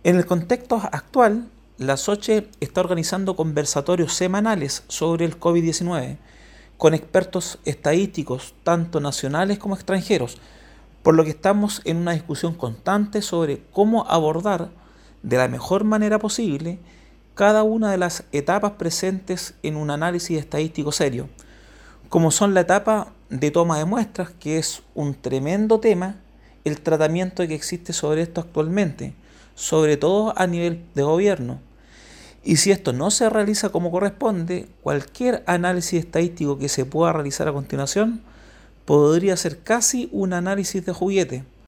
En el contexto actual, la SOCHE está organizando conversatorios semanales sobre el COVID-19 con expertos estadísticos, tanto nacionales como extranjeros, por lo que estamos en una discusión constante sobre cómo abordar de la mejor manera posible cada una de las etapas presentes en un análisis estadístico serio, como son la etapa de toma de muestras, que es un tremendo tema, el tratamiento que existe sobre esto actualmente, sobre todo a nivel de gobierno. Y si esto no se realiza como corresponde, cualquier análisis estadístico que se pueda realizar a continuación podría ser casi un análisis de juguete,